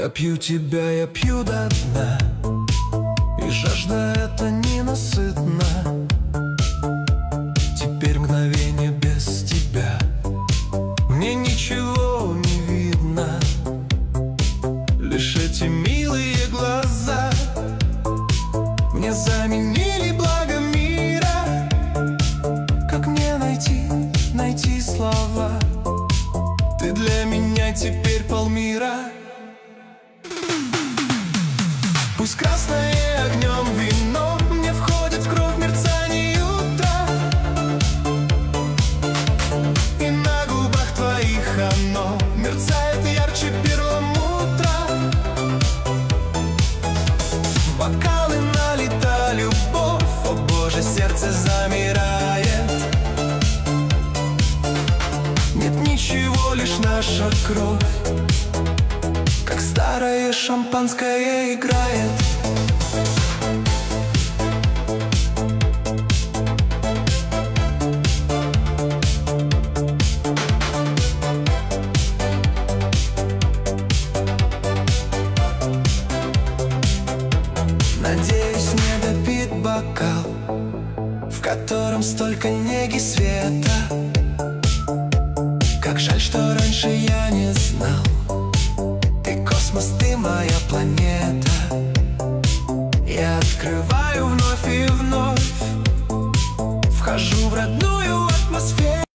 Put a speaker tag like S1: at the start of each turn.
S1: Я пью тебя, я пью до дна, и жажда эта ненасытна. Теперь мгновение без тебя, мне ничего не видно. Лишь эти милые глаза мне заменили благо мира. Как мне найти слова? Ты для меня теперь полмира. Пусть красное огнем вино мне входит в кровь мерцание утра, и на губах твоих оно мерцает ярче перламутра. В бокалы налита любовь, о Боже, сердце замирает. Нет ничего, лишь наша кровь, как старое шампанское играет. Надеюсь, не допит бокал, в котором столько неги света. Как жаль, что раньше я не знал. Ты космос, ты моя планета. Я открываю вновь и вновь, вхожу в родную